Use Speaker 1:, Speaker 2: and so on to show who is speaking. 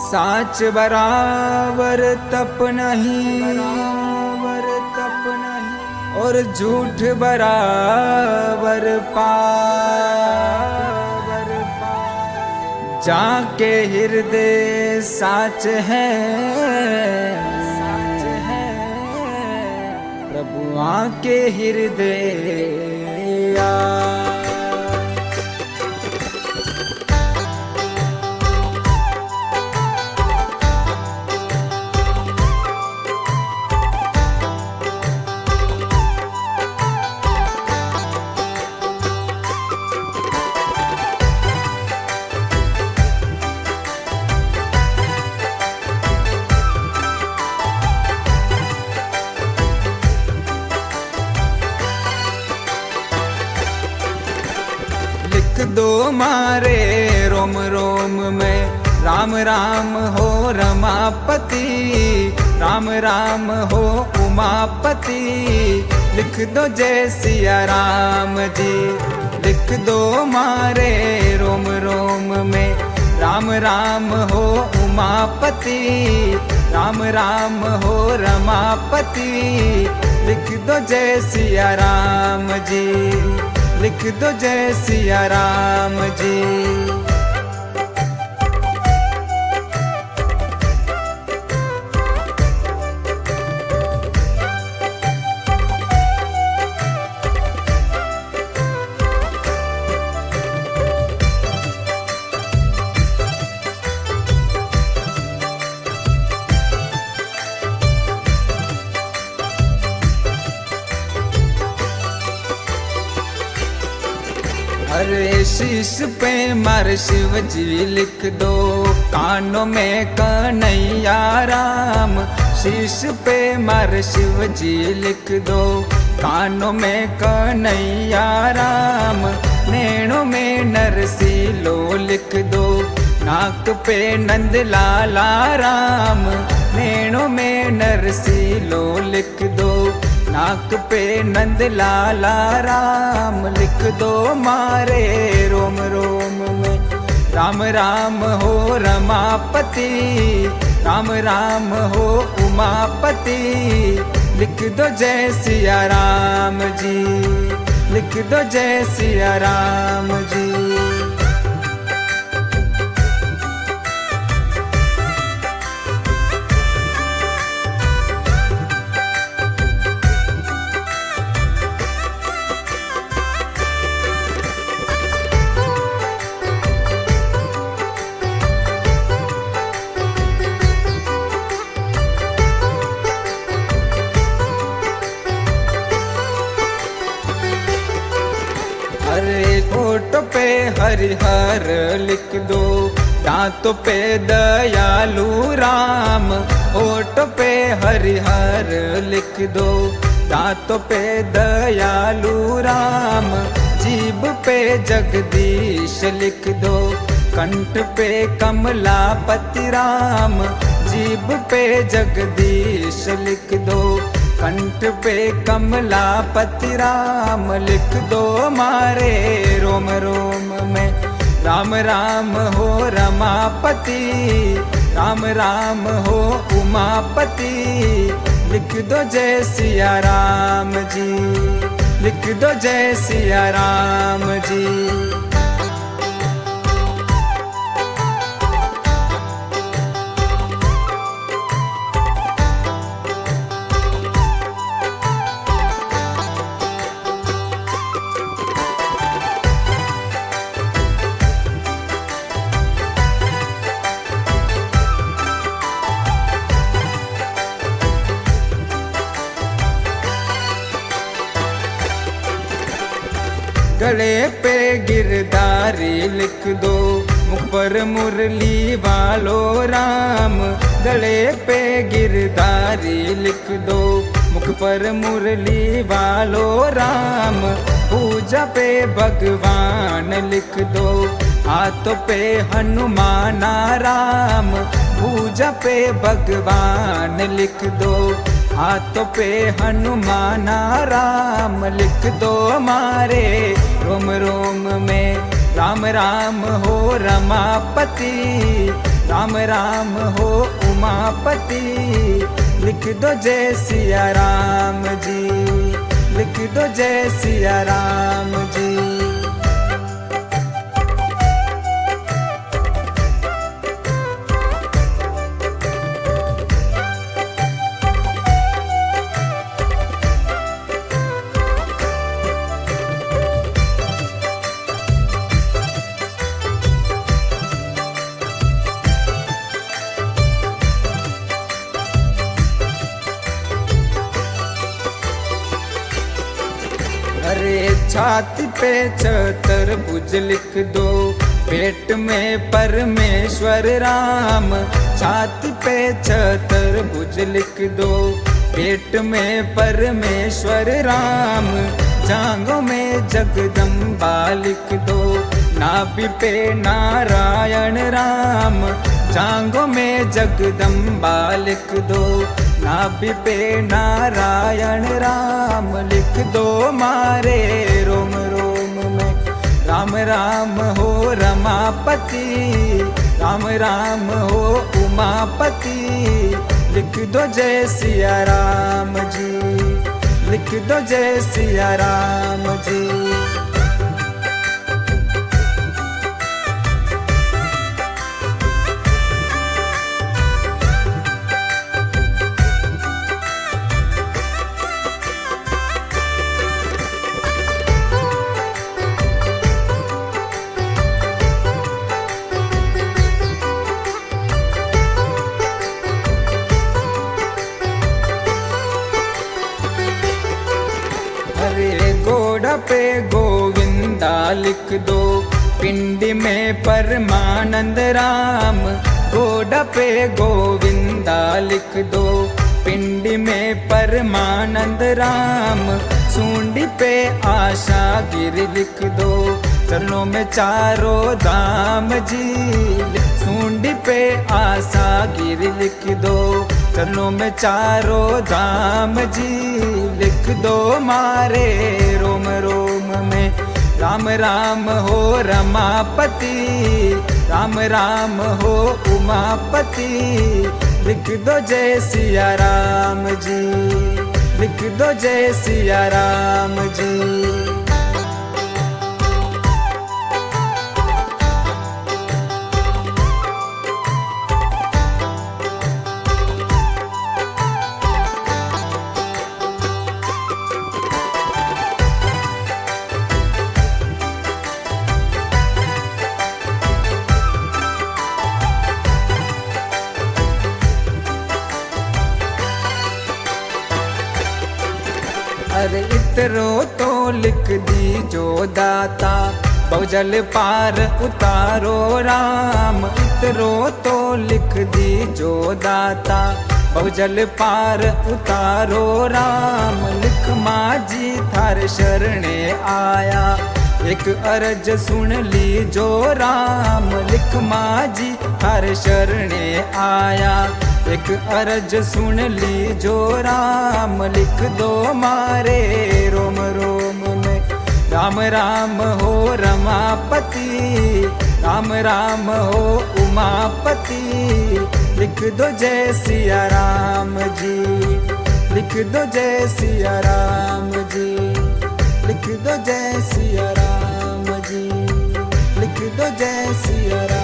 Speaker 1: साच बराबर तप नहीं, और झूठ बराबर पाप। जाके हृदय साच है, प्रभु आके हृदय आ। लिख दो मारे रोम रोम में राम राम हो रमापति, राम राम हो उमापति। लिख दो जय सिया राम जी, लिख दो मारे रोम रोम में राम राम हो उमापति, राम राम हो रमापति। लिख दो जय सिया राम जी, लिख दो जय सिया राम जी। अरे शीश पे मार शिव जी लिख दो, कानों में कन्हैया राम। शीश पे मार शिव जी लिख दो, कानों में कन्हैया राम। नैनों में नरसीलो लिख दो, नाक पे नंद लाला राम। नैनों में नरसीलो लिख दो, नाक पे नंद लाला राम। लिख दो मारे रोम रोम में राम राम हो रमापति, राम राम हो उमापति। लिख दो जय सिया राम जी, लिख दो जय सिया राम जी। अरे होठों पे हरिहर लिख दो, दांतों पे दयालु राम। होठों पे हरिहर लिख दो, दांतों पे दयालु राम। जीभ पे जगदीश लिख दो, कंठ पे कमलापति राम। जीभ पे जगदीश लिख दो, कंठ पे कमलापति राम। लिख दो मारे रोम रोम में राम राम हो रमापति, राम राम हो उमापति। लिख दो जय सिया राम जी, लिख दो जय सिया राम जी। गले पे गिरधारी लिख दो, मुख पर मुरली वालो राम। गले पे गिरधारी लिख दो, मुख पर मुरली वालो राम। पूजा पे भगवान लिख दो, हाथों पे हनुमाना राम। पूजा पे भगवान लिख दो, हाथों पे हनुमाना राम। लिख दो मारे रोम रोम में राम राम हो रमापति, राम राम हो उमापति, लिख दो जय सिया राम जी, लिख दो जय सिया राम जी। अरे छाती पे चतुर्भुज लिख दो, पेट में परमेश्वर राम। छाती पे चतुर्भुज लिख दो, पेट में परमेश्वर राम। जांघों में जगदम्बा लिख दो, नाभि पे नारायण राम। जांघों में जगदम्बा लिख दो, नाभि पे नारायण राम। लिख दो मारे रोम रोम में, राम राम हो रमापति, राम राम हो उमापति। लिख दो जय सिया राम जी, लिख दो जय सिया राम जी। अरे गोड़ा पे गोविंदा लिख दो, पिंडी में परमानंद राम। गोड़ा पे गोविंदा लिख दो, पिंडी में परमानंद राम। सूंडी पे आशा गिर लिख दो, चरणों में चारों धाम जी। सूंडी पे आशा गिर लिख दो, चरणों में चारों धाम जी। लिख दो मारे रोम रोम में, राम राम हो रमापति, राम राम हो उमापति। लिख दो जय सिया राम जी, लिख दो जय सिया राम जी। अरे इतरो तो लिख दी जो दाता, बहुजल पार उतारो राम। इतरो तो लिख दी जो दाता, बहुजल पार उतारो राम। लिख माझी थार शरणे आया, एक अरज सुन ली जो राम। लिख माझी थार शरणे आया, एक अरज सुन ली जो राम। लिख दो मारे रोम रोम में, राम राम हो रमापति, राम राम हो उमापति। लिख दो जय सिया राम जी, लिख दो जय सिया राम जी, लिख दो जय सिया राम जी, लिख दो जय सिया राम।